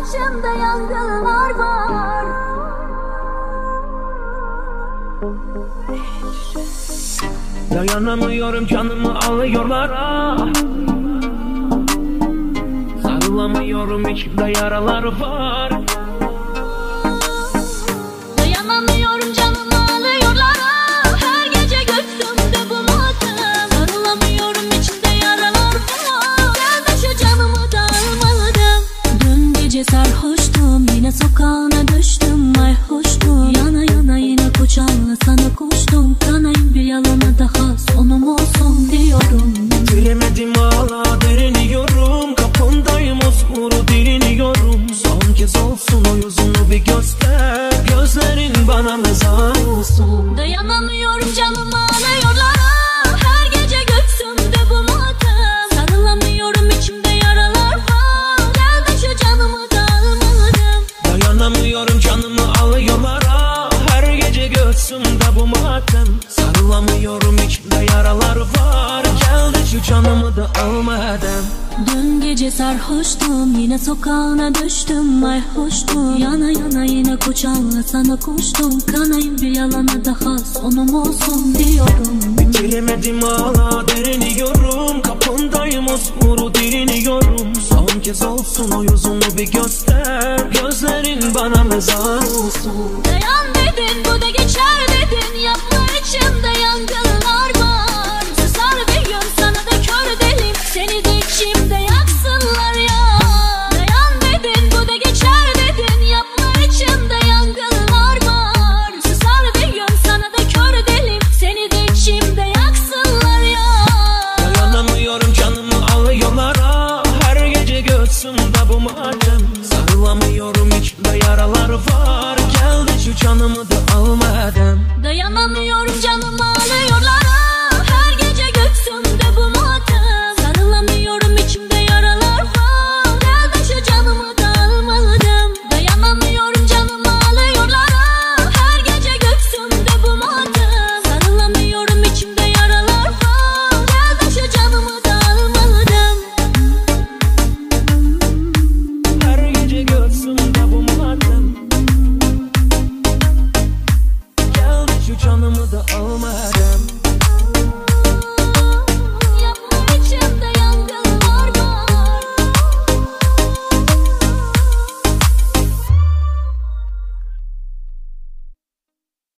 içimde yangınlar var. Dayanamıyorum, canımı alıyorlar. Sarılamıyorum, içimde yaralar var. Dayanamıyorum, canımı alıyorlar. Her gece göğsümde bu matem. Sarılamıyorum, içimde yaralar var. Gel de şu canımı da almalıydım. Dün gece sarhoştum, yine sokağına düştüm. Ay hoştum, yana yana yine kucağına sana koştum. Kanayım bir yalana daha sonum olsun diyorum. Bitiremedim hala, deriniyorum. Kapındayım, osmuru diriniyorum. Son kez olsun o yüzünü bir göster. Gözlerin bana mezar olsun. Dayanamıyorum, canımı alıyorlar. Her gece göğsümde bu matem. Sarılamıyorum, içimde yaralar var. Gel de şu canımı da almalıydım. Dayanamıyorum, canımı alıyorlar. Her gece göğsümde bu matem. Sarılamıyorum, içimde yaralar var. Gel de şu canımı da almadım. Dün gece sarhoştum, yine sokağına düştüm. Ay hoştum, yana yana yine kucağına sana koştum. Kanayım bir yalana daha sonum olsun diyorum. Bitiremedim hala, deriniyorum. Kapındayım, osmuru diriniyorum. Son kez olsun o yüzünü bir göster. Gözlerin bana mezar olsun. Dayan dedin, bu da geçer dedin. Yapma, içimde yangınlar var. Susar bir gün, sana da kör delim. Seni de içimde yaksınlar ya. Dayan dedin, bu da geçer dedin. Yapma, içimde yangınlar var. Susar bir gün, sana da kör delim. Seni de içimde yaksınlar ya. Dayanamıyorum, canımı alıyorlar. Her gece göğsümde bu matem. Sarılamıyorum, içimde yaralar var. Gel de şu canımı da almadım. Dayanamıyorum, canımı alıyorlar. Her gece göğsümde bu matem. Sarılamıyorum, içimde yaralar var. Gel de şu canımı da almalıydım. Dayanamıyorum, canımı alıyorlar. Her gece göğsümde bu matem. Sarılamıyorum, içimde yaralar var. Gel de şu canımı da almalıydım. Her gece göğsümde bu matem. Gel de şu canımı da almadım.